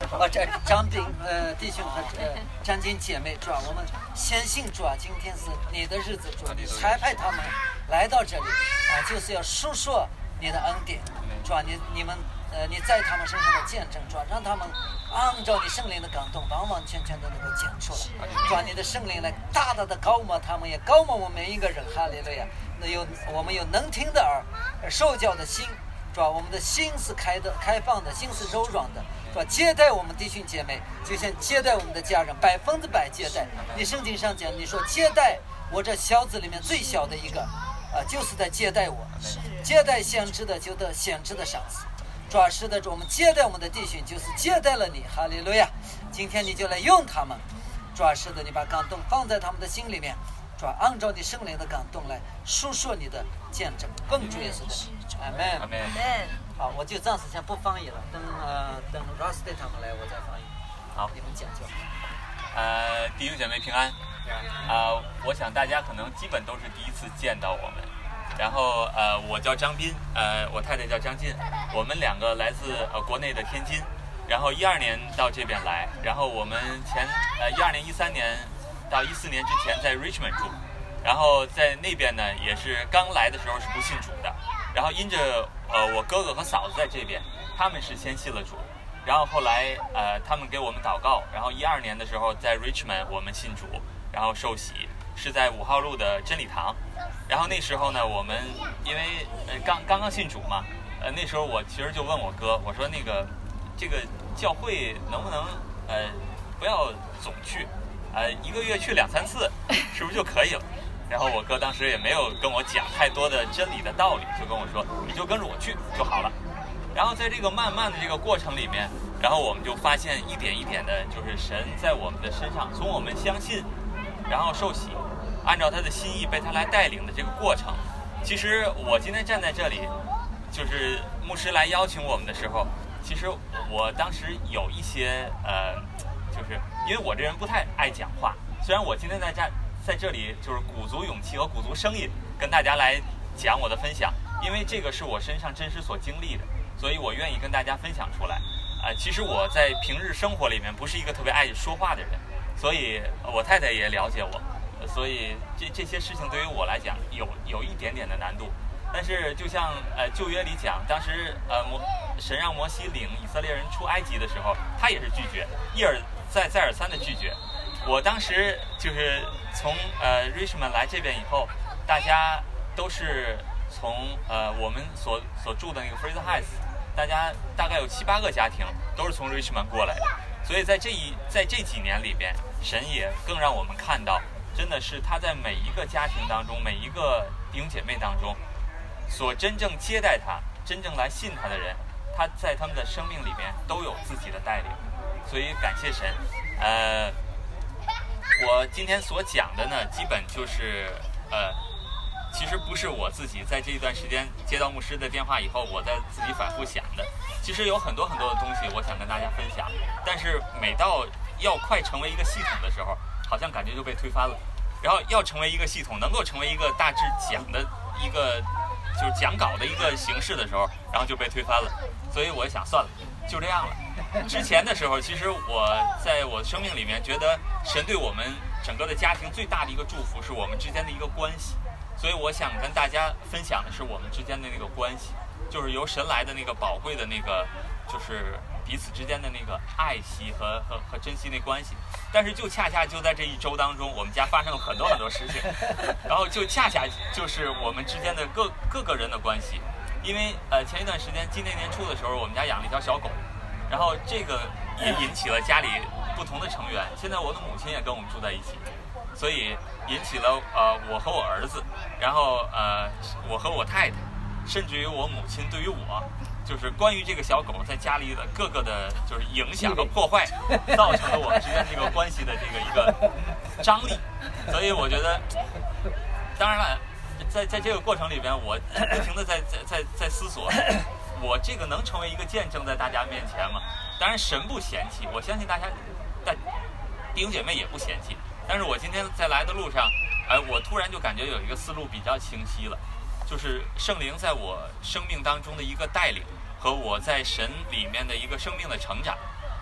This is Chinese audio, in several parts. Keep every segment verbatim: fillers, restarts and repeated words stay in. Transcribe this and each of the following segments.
呃，这张炳呃弟兄和呃张金姐妹，主啊，我们相信主啊，今天是你的日子，主啊，你差派他们来到这里啊，就是要述说你的恩典，主啊，你你们呃你在他们身上的见证，主啊，让他们按照你圣灵的感动，完完全全的能够讲出来，主啊，你的圣灵来大大的高摩他们，也高摩我们每一个人，哈利路亚！那有我们有能听的耳，受教的心。是吧？我们的心是开的、开放的，心是柔软的，是吧？接待我们弟兄姐妹，就像接待我们的家人，百分之百接待。你圣经上讲，你说接待我这小子里面最小的一个，啊、呃，就是在接待我。接待先知的就得先知的赏赐。主要是的，我们接待我们的弟兄，就是接待了你，哈利路亚！今天你就来用他们，主要是的，你把感动放在他们的心里面。主要按照你圣灵的感动来述说你的见证，奉主耶稣的名，阿门， 阿门。 好，我就暂时先不翻译了，等呃等 Rusty 他们来，我再翻译。 好， 你们讲就好。 呃，弟兄姐妹平安。啊、呃，我想大家可能基本都是第一次见到我们。然后呃，我叫张斌，呃，我太太叫张静，我们两个来自呃国内的天津，然后一二年到这边来，然后我们前呃一二年一三年。到一四年之前在 Richmond 住，然后在那边呢也是刚来的时候是不信主的，然后因着呃我哥哥和嫂子在这边，他们是先信了主，然后后来呃他们给我们祷告，然后一二年的时候在 Richmond 我们信主，然后受洗是在五号路的真理堂，然后那时候呢我们因为呃刚刚刚信主嘛，呃那时候我其实就问我哥，我说那个这个教会能不能呃不要总去。呃，一个月去两三次，是不是就可以了？然后我哥当时也没有跟我讲太多的真理的道理，就跟我说，你就跟着我去就好了。然后在这个慢慢的这个过程里面，然后我们就发现一点一点的，就是神在我们的身上，从我们相信，然后受洗，按照他的心意被他来带领的这个过程。其实我今天站在这里，就是牧师来邀请我们的时候，其实我当时有一些呃。就是因为我这人不太爱讲话，虽然我今天在这在这里就是鼓足勇气和鼓足声音跟大家来讲我的分享，因为这个是我身上真实所经历的，所以我愿意跟大家分享出来。啊、呃，其实我在平日生活里面不是一个特别爱说话的人，所以我太太也了解我，所以这这些事情对于我来讲有有一点点的难度。但是就像呃旧约里讲，当时呃摩神让摩西领以色列人出埃及的时候，他也是拒绝，一而再再而三的拒绝。我当时就是从呃 Richmond 来这边以后，大家都是从呃我们所所住的那个 Fraser Heights， 大家大概有七八个家庭都是从 Richmond 过来的，所以在这一在这几年里边，神也更让我们看到，真的是他在每一个家庭当中，每一个弟兄姐妹当中，所真正接待他、真正来信他的人，他在他们的生命里面都有自己的带领，所以感谢神。呃，我今天所讲的呢，基本就是呃，其实不是我自己在这一段时间接到牧师的电话以后，我在自己反复想的。其实有很多很多的东西我想跟大家分享，但是每到要快成为一个系统的时候，好像感觉就被推翻了。然后要成为一个系统，能够成为一个大致讲的一个就是讲稿的一个形式的时候，然后就被推翻了。所以我想算了，就这样了。之前的时候，其实我在我生命里面觉得神对我们整个的家庭最大的一个祝福是我们之间的一个关系，所以我想跟大家分享的是我们之间的那个关系，就是由神来的那个宝贵的那个，就是彼此之间的那个爱惜和和和珍惜那关系。但是就恰恰就在这一周当中，我们家发生了很多很多事情，然后就恰恰就是我们之间的各各个人的关系。因为呃前一段时间今年年初的时候，我们家养了一条小狗，然后这个也引起了家里不同的成员。现在我的母亲也跟我们住在一起，所以引起了呃我和我儿子，然后呃我和我太太，甚至于我母亲对于我，就是关于这个小狗在家里的各个的就是影响和破坏，造成了我们之间这个关系的这个一个张力。所以我觉得，当然了，在在这个过程里边，我不停的在在在在思索，我这个能成为一个见证在大家面前吗？当然神不嫌弃，我相信大家，大弟兄姐妹也不嫌弃。但是我今天在来的路上，哎，我突然就感觉有一个思路比较清晰了，就是圣灵在我生命当中的一个带领和我在神里面的一个生命的成长。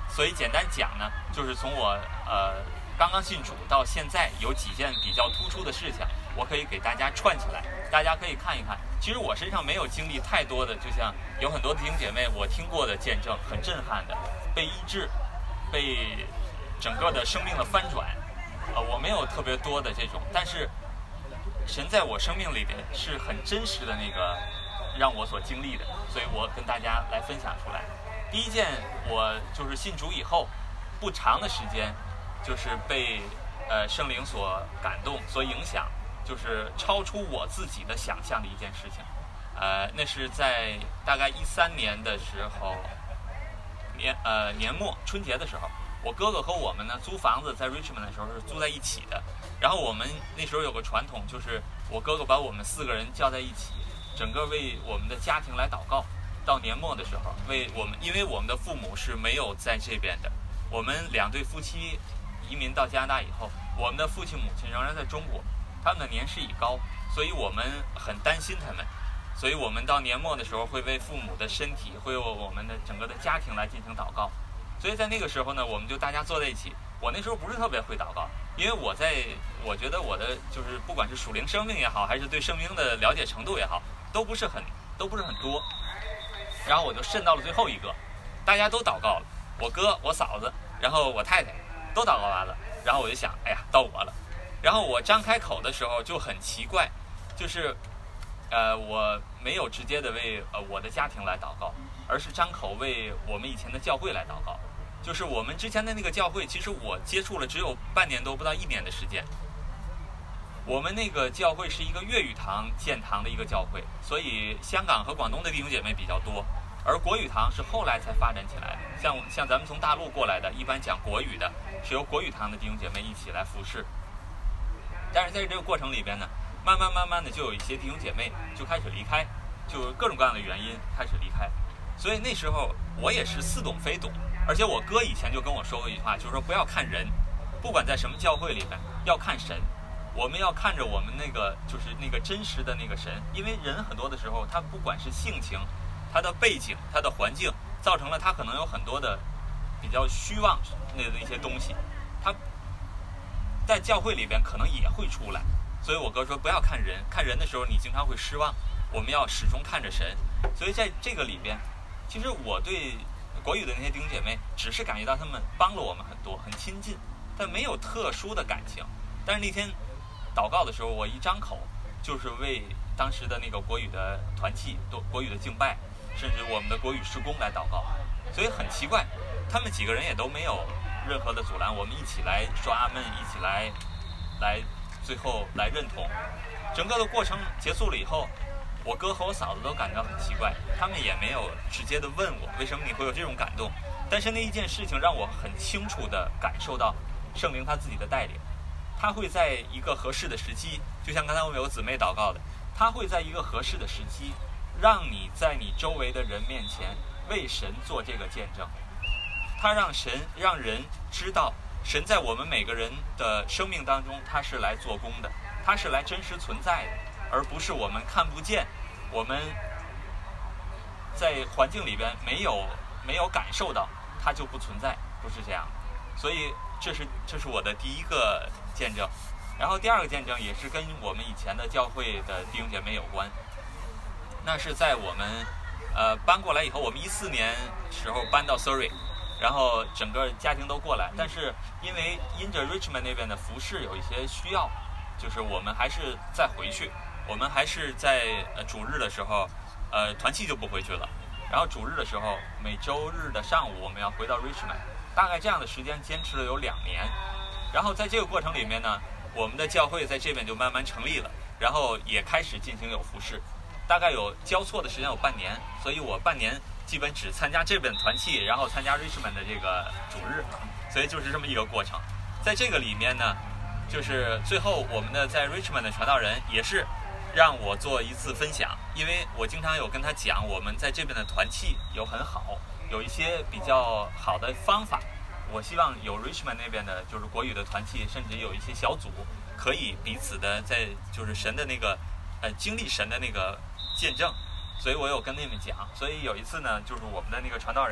所以简单讲呢，就是从我呃刚刚信主到现在，有几件比较突出的事情，我可以给大家串起来，大家可以看一看。其实我身上没有经历太多的，就像有很多弟兄姐妹我听过的见证，很震撼的，被医治，被整个的生命的翻转，呃，我没有特别多的这种，但是神在我生命里边是很真实的那个让我所经历的，所以我跟大家来分享出来。第一件，我就是信主以后不长的时间，就是被呃圣灵所感动、所影响，就是超出我自己的想象的一件事情。呃，那是在大概一三年的时候，年呃年末春节的时候，我哥哥和我们呢租房子在 Richmond 的时候是租在一起的。然后我们那时候有个传统，就是我哥哥把我们四个人叫在一起，整个为我们的家庭来祷告。到年末的时候，为我们，因为我们的父母是没有在这边的，我们两对夫妻移民到加拿大以后，我们的父亲母亲仍然在中国，他们的年事已高，所以我们很担心他们，所以我们到年末的时候会为父母的身体，会为我们的整个的家庭来进行祷告。所以在那个时候呢，我们就大家坐在一起。我那时候不是特别会祷告，因为我在我觉得我的就是不管是属灵生命也好，还是对圣经的了解程度也好，都不是很都不是很多。然后我就慎到了最后一个，大家都祷告了，我哥、我嫂子，然后我太太都祷告完了，然后我就想，哎呀，到我了。然后我张开口的时候就很奇怪，就是呃我没有直接的为呃我的家庭来祷告，而是张口为我们以前的教会来祷告。就是我们之前的那个教会，其实我接触了只有半年多，不到一年的时间。我们那个教会是一个粤语堂建堂的一个教会，所以香港和广东的弟兄姐妹比较多，而国语堂是后来才发展起来的。像像咱们从大陆过来的，一般讲国语的，是由国语堂的弟兄姐妹一起来服侍。但是在这个过程里边呢，慢慢慢慢的就有一些弟兄姐妹就开始离开，就各种各样的原因开始离开。所以那时候我也是似懂非懂。而且我哥以前就跟我说过一句话，就是说不要看人，不管在什么教会里面，要看神。我们要看着我们那个就是那个真实的那个神，因为人很多的时候，他不管是性情、他的背景、他的环境，造成了他可能有很多的比较虚妄那的一些东西，他在教会里边可能也会出来。所以我哥说不要看人，看人的时候你经常会失望，我们要始终看着神。所以在这个里边，其实我对国语的那些弟兄姐妹只是感觉到他们帮了我们很多，很亲近，但没有特殊的感情。但是那天祷告的时候，我一张口就是为当时的那个国语的团契、国语的敬拜，甚至我们的国语事工来祷告。所以很奇怪，他们几个人也都没有任何的阻拦，我们一起来说阿们，一起来来最后来认同。整个的过程结束了以后，我哥和我嫂子都感到很奇怪，他们也没有直接的问我为什么你会有这种感动，但是那一件事情让我很清楚的感受到圣灵他自己的带领，他会在一个合适的时机，就像刚才我们有姊妹祷告的，他会在一个合适的时机，让你在你周围的人面前为神做这个见证。他让神让人知道，神在我们每个人的生命当中，他是来做工的，他是来真实存在的，而不是我们看不见，我们在环境里边没有没有感受到，它就不存在，不是这样。所以这是这是我的第一个见证。然后第二个见证也是跟我们以前的教会的弟兄姐妹有关。那是在我们呃搬过来以后，我们一四年时候搬到 Surrey， 然后整个家庭都过来，但是因为因着 Richmond 那边的服饰有一些需要，就是我们还是再回去。我们还是在呃主日的时候，呃团契就不回去了。然后主日的时候，每周日的上午我们要回到 Richmond， 大概这样的时间坚持了有两年。然后在这个过程里面呢，我们的教会在这边就慢慢成立了，然后也开始进行有服事，大概有交错的时间有半年，所以我半年基本只参加这边的团契，然后参加 Richmond 的这个主日，所以就是这么一个过程。在这个里面呢，就是最后我们的在 Richmond 的传道人也是让我做一次分享，因为我经常有跟他讲，我们在这边的团契有很好，有一些比较好的方法。我希望有 Richmond 那边的，就是国语的团契，甚至有一些小组，可以彼此的在就是神的那个呃经历神的那个见证。所以我有跟他们讲。所以有一次呢，就是我们的那个传道人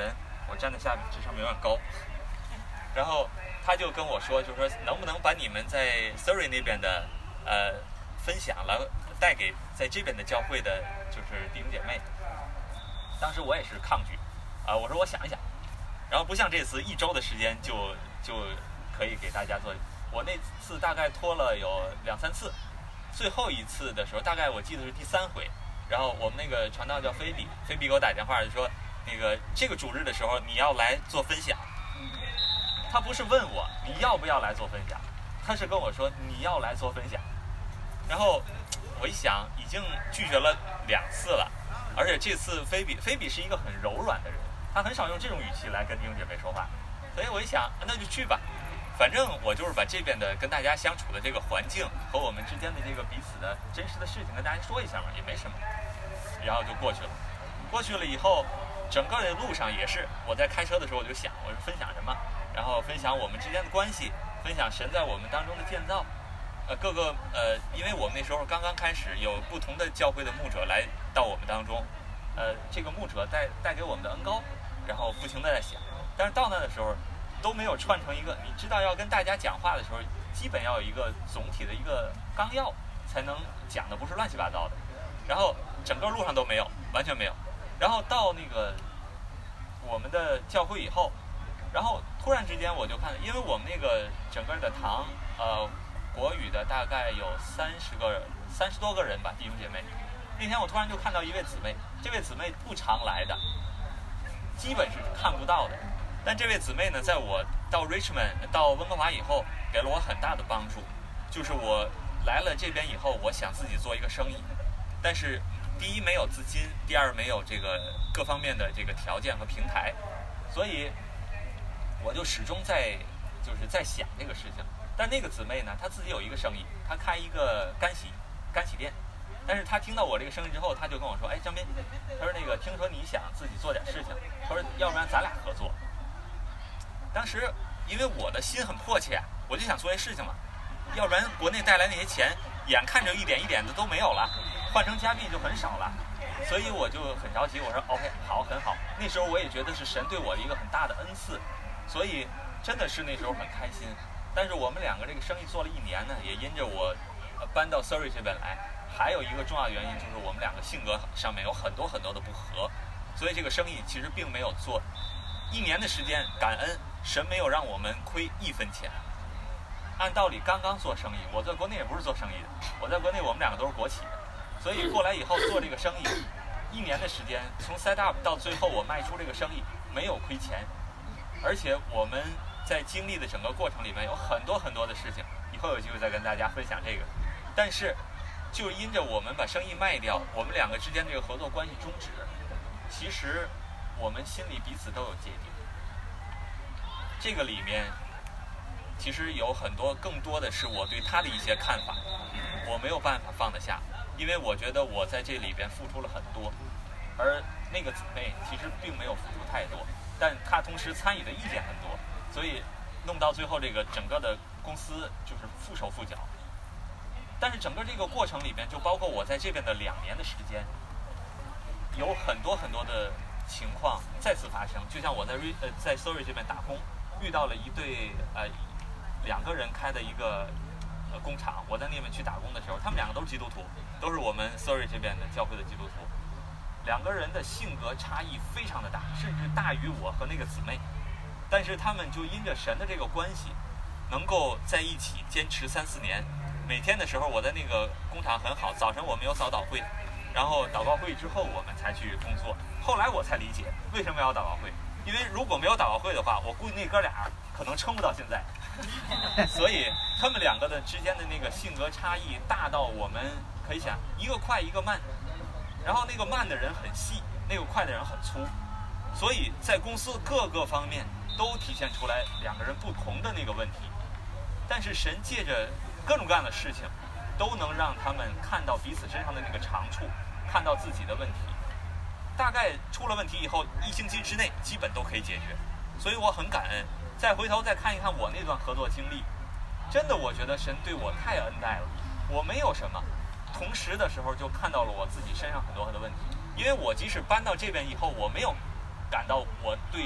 我站在下面，这上面有点高。然后他就跟我说，就说能不能把你们在 Surrey 那边的呃分享来带给在这边的教会的，就是弟兄姐妹。当时我也是抗拒，啊、呃，我说我想一想。然后不像这次一周的时间就就可以给大家做，我那次大概拖了有两三次，最后一次的时候大概我记得是第三回，然后我们那个传道叫菲比，菲比给我打电话就说，那个这个主日的时候你要来做分享。他不是问我你要不要来做分享，他是跟我说你要来做分享。然后我一想已经拒绝了两次了，而且这次菲比菲比是一个很柔软的人，他很少用这种语气来跟弟兄姐妹说话，所以我一想那就去吧，反正我就是把这边的跟大家相处的这个环境和我们之间的这个彼此的真实的事情跟大家说一下嘛，也没什么，然后就过去了。过去了以后，整个的路上也是我在开车的时候我就想，我是分享什么，然后分享我们之间的关系，分享神在我们当中的建造，呃，各个呃，因为我们那时候刚刚开始，有不同的教会的牧者来到我们当中，呃，这个牧者带带给我们的恩膏，然后不停的在想，但是到那的时候都没有串成一个，你知道要跟大家讲话的时候，基本要有一个总体的一个纲要，才能讲的不是乱七八糟的，然后整个路上都没有，完全没有，然后到那个我们的教会以后。然后突然之间我就看，因为我们那个整个的堂，呃，国语的大概有三十个、三十多个人吧，弟兄姐妹。那天我突然就看到一位姊妹，这位姊妹不常来的，基本是看不到的。但这位姊妹呢，在我到 Richmond 到温哥华以后，给了我很大的帮助。就是我来了这边以后，我想自己做一个生意，但是第一没有资金，第二没有这个各方面的这个条件和平台，所以。我就始终在，就是在想这个事情。但那个姊妹呢，她自己有一个生意，她开一个干洗干洗店。但是她听到我这个生意之后，她就跟我说：“哎，张斌，她说那个听说你想自己做点事情，她说要不然咱俩合作。”当时因为我的心很迫切，我就想做些事情嘛，要不然国内带来那些钱，眼看着一点一点的都没有了，换成加币就很少了。所以我就很着急，我说 OK， 好，很好。那时候我也觉得是神对我的一个很大的恩赐。所以真的是那时候很开心，但是我们两个这个生意做了一年呢，也因着我搬到 Surrey 这边来，还有一个重要原因就是我们两个性格上面有很多很多的不合，所以这个生意其实并没有做。一年的时间，感恩神没有让我们亏一分钱。按道理刚刚做生意，我在国内也不是做生意的，我在国内我们两个都是国企的，所以过来以后做这个生意，一年的时间从 set up 到最后我卖出这个生意没有亏钱。而且我们在经历的整个过程里面有很多很多的事情，以后有机会再跟大家分享这个。但是，就因着我们把生意卖掉，我们两个之间这个合作关系终止，其实我们心里彼此都有芥蒂。这个里面，其实有很多更多的是我对他的一些看法，我没有办法放得下，因为我觉得我在这里边付出了很多，而那个姊妹其实并没有付出太多。但他同时参与的意见很多，所以弄到最后这个整个的公司就是束手束脚。但是整个这个过程里面，就包括我在这边的两年的时间，有很多很多的情况再次发生。就像我在瑞呃在 Surrey 这边打工，遇到了一对呃两个人开的一个呃工厂，我在那边去打工的时候，他们两个都是基督徒，都是我们 Surrey 这边的教会的基督徒。两个人的性格差异非常的大，甚至大于我和那个姊妹，但是他们就因着神的这个关系，能够在一起坚持三四年。每天的时候，我在那个工厂很好，早晨我们有早祷会，然后祷告会之后我们才去工作。后来我才理解为什么要祷告会，因为如果没有祷告会的话，我估计那哥俩可能撑不到现在。所以他们两个的之间的那个性格差异大到我们可以想，一个快一个慢。然后那个慢的人很细，那个快的人很粗，所以在公司各个方面都体现出来两个人不同的那个问题。但是神借着各种各样的事情，都能让他们看到彼此身上的那个长处，看到自己的问题。大概出了问题以后，一星期之内基本都可以解决。所以我很感恩。再回头再看一看我那段合作经历，真的我觉得神对我太恩待了。我没有什么。同时的时候就看到了我自己身上很多的问题，因为我即使搬到这边以后，我没有感到我对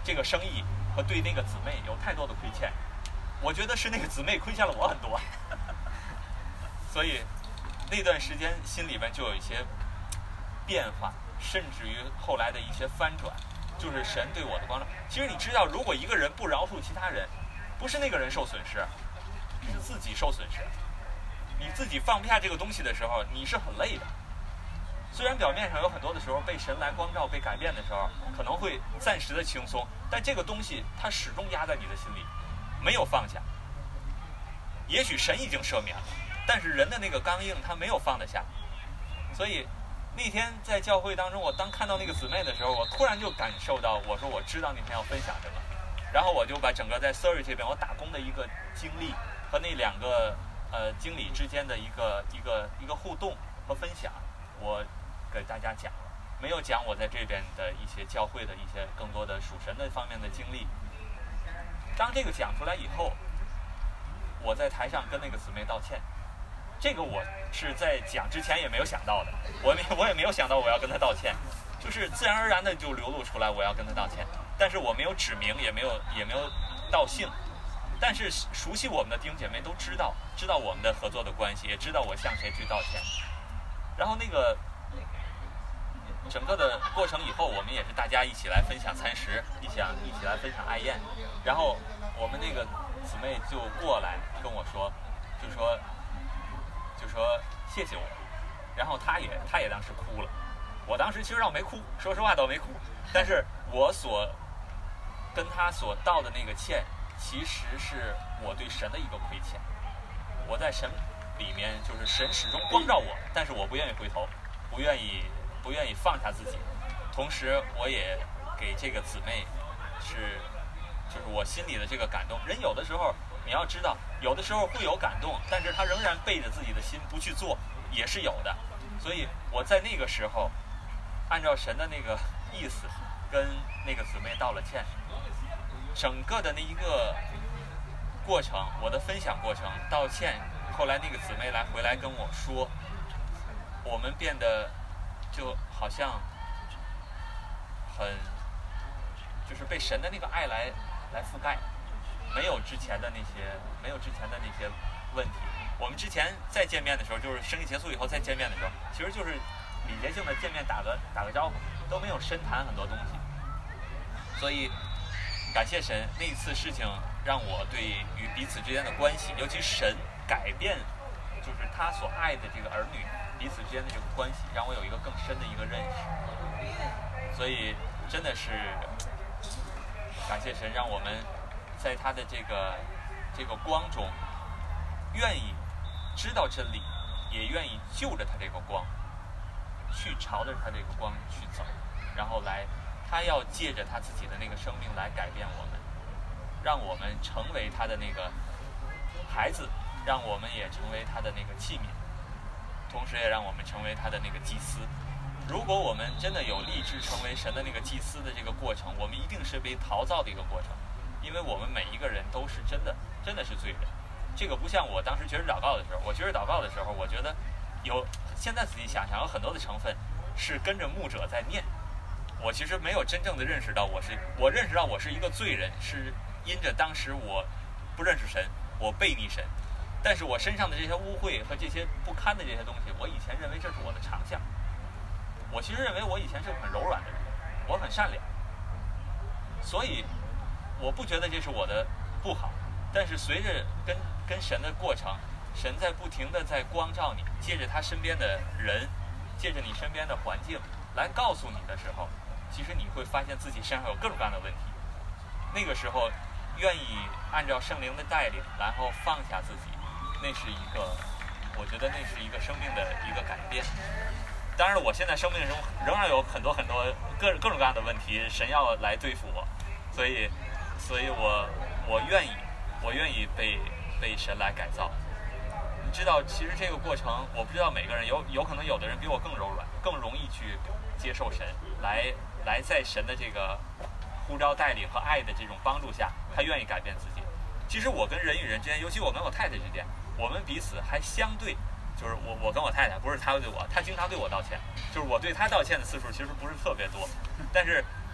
这个生意和对那个姊妹有太多的亏欠，我觉得是那个姊妹亏欠了我很多，所以那段时间心里边就有一些变化，甚至于后来的一些翻转，就是神对我的光照。其实你知道，如果一个人不饶恕其他人，不是那个人受损失，是自己受损失。你自己放不下这个东西的时候，你是很累的。虽然表面上有很多的时候被神来光照、被改变的时候，可能会暂时的轻松，但这个东西它始终压在你的心里，没有放下。也许神已经赦免了，但是人的那个刚硬他没有放得下。所以那天在教会当中，我当看到那个姊妹的时候，我突然就感受到，我说我知道那天要分享这个，然后我就把整个在 Surrey 这边我打工的一个经历和那两个呃经理之间的一个一个一个互动和分享，我给大家讲了，没有讲我在这边的一些教会的一些更多的属神的方面的经历。当这个讲出来以后，我在台上跟那个姊妹道歉，这个我是在讲之前也没有想到的，我没我也没有想到我要跟她道歉，就是自然而然的就流露出来我要跟她道歉，但是我没有指名，也没有也没有道姓，但是熟悉我们的弟兄姐妹都知道，知道我们的合作的关系，也知道我向谁去道歉。然后那个整个的过程以后，我们也是大家一起来分享餐食，一起一起来分享爱宴。然后我们那个姊妹就过来跟我说，就说就说谢谢我。然后她也她也当时哭了，我当时其实倒没哭，说实话倒没哭，但是我所跟她所道的那个歉，其实是我对神的一个亏欠。我在神里面，就是神始终光照我，但是我不愿意回头，不愿意不愿意放下自己。同时我也给这个姊妹是就是我心里的这个感动。人有的时候你要知道，有的时候会有感动，但是他仍然背着自己的心不去做，也是有的。所以我在那个时候按照神的那个意思跟那个姊妹道了歉。整个的那一个过程，我的分享过程，道歉，后来那个姊妹来回来跟我说，我们变得就好像很就是被神的那个爱来来覆盖，没有之前的那些没有之前的那些问题。我们之前再见面的时候，就是生意结束以后再见面的时候，其实就是礼节性的见面，打个打个招呼，都没有深谈很多东西。所以感谢神，那一次事情让我对于彼此之间的关系，尤其神改变就是他所爱的这个儿女彼此之间的这个关系，让我有一个更深的一个认识。所以真的是感谢神，让我们在他的这个这个光中，愿意知道真理，也愿意就着他这个光去朝着他这个光去走，然后来他要借着他自己的那个生命来改变我们，让我们成为他的那个孩子，让我们也成为他的那个器皿，同时也让我们成为他的那个祭司。如果我们真的有立志成为神的那个祭司的这个过程，我们一定是被陶造的一个过程，因为我们每一个人都是真的真的是罪人。这个不像我当时觉着祷告的时候，我觉着祷告的时候，我觉得有现在仔细想想，有很多的成分是跟着牧者在念。我其实没有真正的认识到我是我认识到我是一个罪人，是因着当时我不认识神，我背逆神，但是我身上的这些污秽和这些不堪的这些东西，我以前认为这是我的长项。我其实认为我以前是很柔软的人，我很善良，所以我不觉得这是我的不好。但是随着跟跟神的过程，神在不停的在光照你，借着他身边的人，借着你身边的环境来告诉你的时候，其实你会发现自己身上有各种各样的问题。那个时候愿意按照圣灵的带领，然后放下自己，那是一个我觉得那是一个生命的一个改变。当然我现在生命中仍然有很多很多各各种各样的问题，神要来对付我，所以所以我我愿意我愿意被被神来改造。你知道其实这个过程，我不知道每个人有有可能有的人比我更柔软，更容易去接受神，来来在神的这个呼召带领和爱的这种帮助下，他愿意改变自己。其实我跟人与人之间，尤其我跟我太太之间，我们彼此还相对就是我我跟我太太，不是她对我，她经常对我道歉，就是我对她道歉的次数其实不是特别多，但是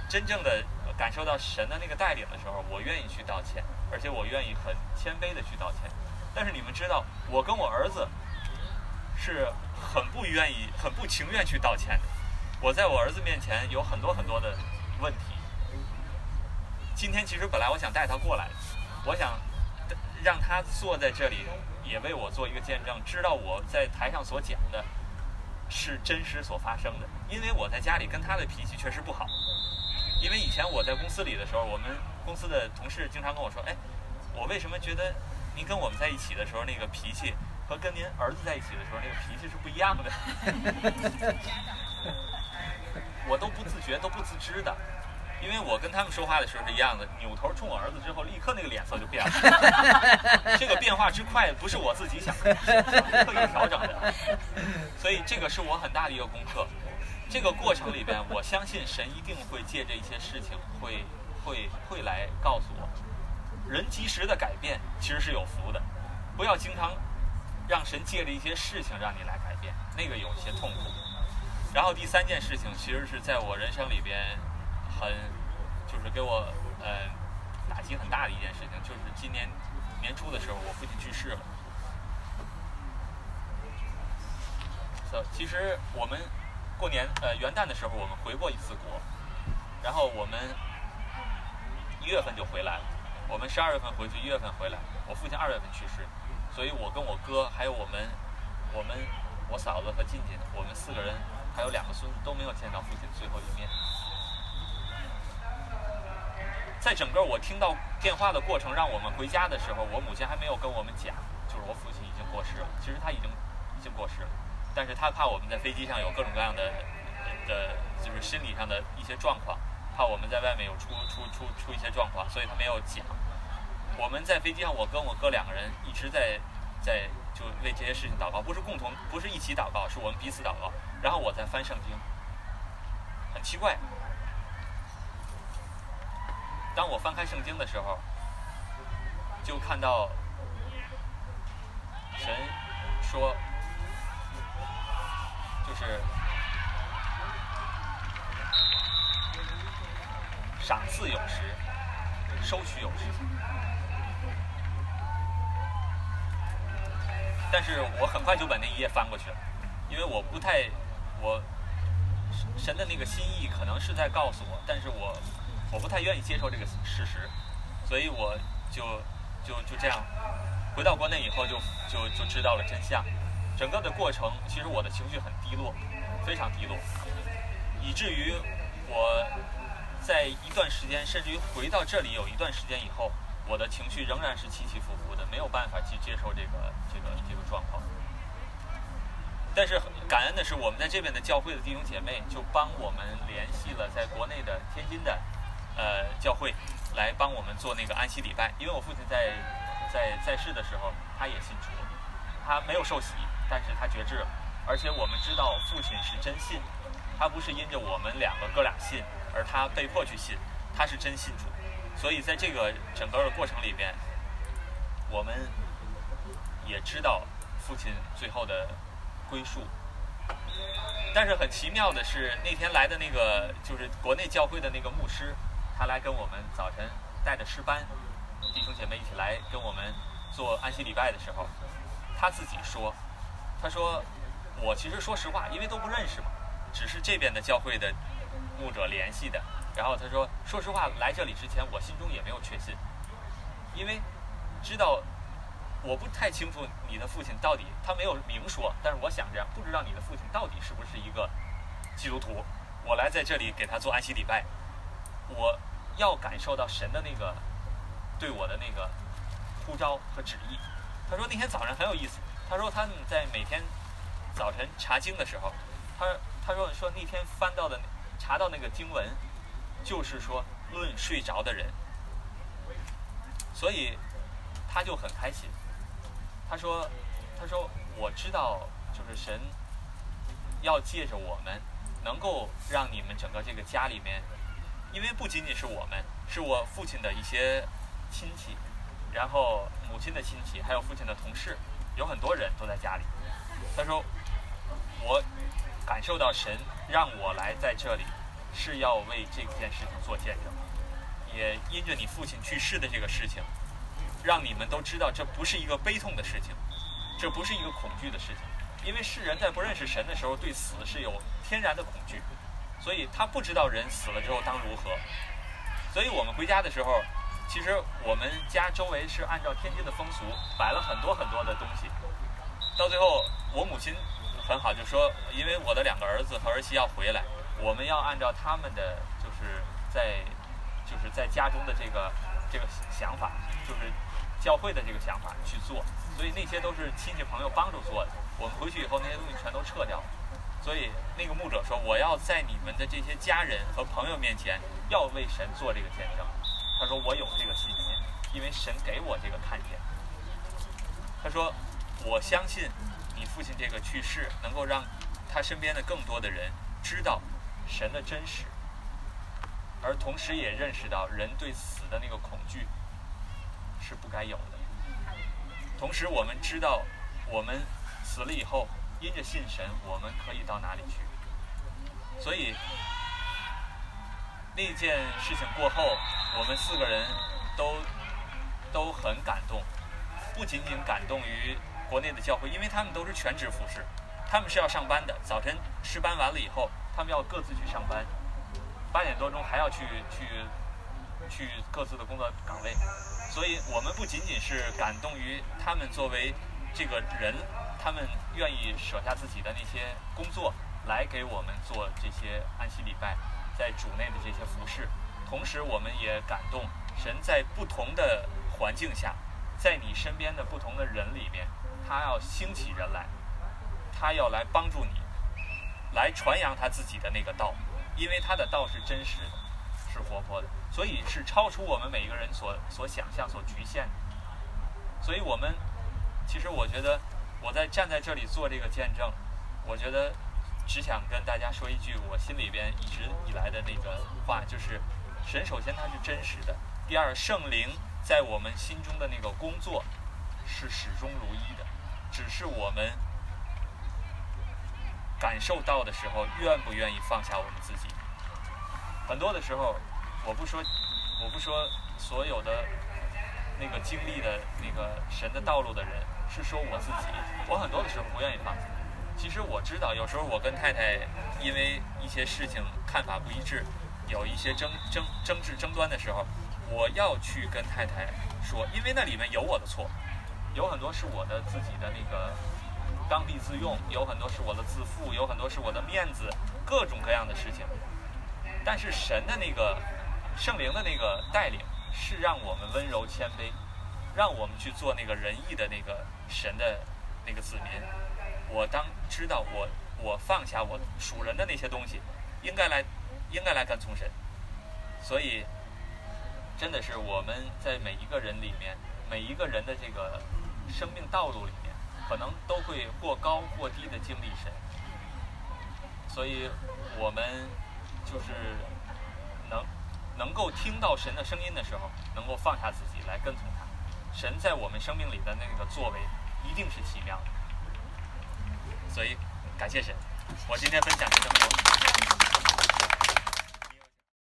真正的感受到神的那个带领的时候，我愿意去道歉，而且我愿意很谦卑的去道歉。但是你们知道，我跟我儿子是很不愿意、很不情愿去道歉的。我在我儿子面前有很多很多的问题。今天其实本来我想带他过来，我想让他坐在这里，也为我做一个见证，知道我在台上所讲的是真实所发生的。因为我在家里跟他的脾气确实不好。因为以前我在公司里的时候，我们公司的同事经常跟我说：“哎，我为什么觉得您跟我们在一起的时候那个脾气和跟您儿子在一起的时候那个脾气是不一样的？”我都不自觉，都不自知的。因为我跟他们说话的时候是一样的，扭头冲我儿子之后，立刻那个脸色就变了。这个变化之快，不是我自己想的，是刻意调整的。所以这个是我很大的一个功课。这个过程里边，我相信神一定会借这一些事情会，会会来告诉我，人及时的改变其实是有福的。不要经常让神借着一些事情让你来改变，那个有些痛苦。然后第三件事情，其实是在我人生里边很，就是给我呃打击很大的一件事情，就是今年年初的时候，我父亲去世了。So, 其实我们过年呃元旦的时候，我们回过一次国，然后我们一月份就回来了。我们十二月份回去，一月份回来。我父亲二月份去世，所以我跟我哥还有我们我们我嫂子和静静，我们四个人还有两个孙子都没有见到父亲最后一面。在整个我听到电话的过程，让我们回家的时候，我母亲还没有跟我们讲，就是我父亲已经过世了。其实他已经已经过世了，但是他怕我们在飞机上有各种各样的的，就是心理上的一些状况，怕我们在外面有出出出出一些状况，所以他没有讲。我们在飞机上，我跟我哥两个人一直在在就为这些事情祷告，不是共同，不是一起祷告，是我们彼此祷告。然后我在翻圣经，很奇怪。当我翻开圣经的时候，就看到神说，就是赏赐有时，收取有时。但是我很快就把那一页翻过去了，因为我不太，我神的那个心意可能是在告诉我，但是我我不太愿意接受这个事实，所以我就就就这样回到国内以后就就就知道了真相。整个的过程，其实我的情绪很低落，非常低落，以至于我在一段时间，甚至于回到这里有一段时间以后，我的情绪仍然是起起伏伏的，没有办法去接受这个这个这个状况。但是感恩的是，我们在这边的教会的弟兄姐妹就帮我们联系了在国内的天津的呃教会，来帮我们做那个安息礼拜。因为我父亲在在在世的时候，他也信主，他没有受洗，但是他决志了。而且我们知道父亲是真信，他不是因着我们两个哥俩信，而他被迫去信，他是真信主。所以在这个整个的过程里边，我们也知道父亲最后的归宿。但是很奇妙的是，那天来的那个就是国内教会的那个牧师，他来跟我们早晨带着诗班弟兄姐妹一起来跟我们做安息礼拜的时候，他自己说，他说我其实说实话，因为都不认识嘛，只是这边的教会的牧者联系的。然后他说，说实话，来这里之前我心中也没有确信，因为知道我不太清楚你的父亲到底，他没有明说，但是我想着不知道你的父亲到底是不是一个基督徒。我来在这里给他做安息礼拜，我要感受到神的那个对我的那个呼召和旨意。他说那天早上很有意思，他说他们在每天早晨查经的时候，他他说说那天翻到的查到那个经文，就是说论睡着的人，所以他就很开心。他说他说我知道就是神要借着我们能够让你们整个这个家里面，因为不仅仅是我们，是我父亲的一些亲戚，然后母亲的亲戚，还有父亲的同事，有很多人都在家里。他说我感受到神让我来在这里， 是要为这件事情做见证，也因着你父亲去世的这个事情，让你们都知道这不是一个悲痛的事情，这不是一个恐惧的事情。因为世人在不认识神的时候，对死是有天然的恐惧，所以他不知道人死了之后当如何。所以我们回家的时候，其实我们家周围是按照天津的风俗摆了很多很多的东西。到最后，我母亲很好，就说，因为我的两个儿子和儿媳要回来，我们要按照他们的就是在就是在家中的这个这个想法，就是教会的这个想法去做。所以那些都是亲戚朋友帮助做的。我们回去以后，那些东西全都撤掉了。所以那个牧者说，我要在你们的这些家人和朋友面前，要为神做这个见证。他说我有这个信心，因为神给我这个看见。他说我相信你父亲这个去世，能够让他身边的更多的人知道神的真实，而同时也认识到人对死的那个恐惧是不该有的。同时我们知道，我们死了以后，因着信神，我们可以到哪里去。所以那件事情过后，我们四个人都都很感动，不仅仅感动于国内的教会，因为他们都是全职服侍，他们是要上班的，早晨值班完了以后，他们要各自去上班，八点多钟还要去去去各自的工作岗位。所以我们不仅仅是感动于他们作为这个人，他们愿意舍下自己的那些工作来给我们做这些安息礼拜，在主内的这些服侍，同时我们也感动神在不同的环境下，在你身边的不同的人里面，他要兴起人来，他要来帮助你，来传扬他自己的那个道，因为他的道是真实的，是活泼的，所以是超出我们每一个人所所想象、所局限的。所以我们其实我觉得我在站在这里做这个见证，我觉得只想跟大家说一句我心里边一直以来的那个话，就是神首先他是真实的，第二圣灵在我们心中的那个工作是始终如一的，只是我们感受到的时候愿不愿意放下我们自己。很多的时候我不说我不说所有的那个经历的那个神的道路的人，是说我自己，我很多的时候不愿意放下。其实我知道有时候我跟太太因为一些事情看法不一致，有一些争争争执争端的时候，我要去跟太太说，因为那里面有我的错，有很多是我的自己的那个刚愎自用，有很多是我的自负，有很多是我的面子，各种各样的事情。但是神的那个圣灵的那个带领是让我们温柔谦卑，让我们去做那个仁义的那个神的那个子民。我当知道我我放下我属人的那些东西，应该来应该来跟从神。所以真的是我们在每一个人里面，每一个人的这个生命道路里面，可能都会或高或低的经历神。所以我们就是能能够听到神的声音的时候，能够放下自己来跟从他。神在我们生命里的那个作为一定是奇妙的。所以感谢神，我今天分享就这么多。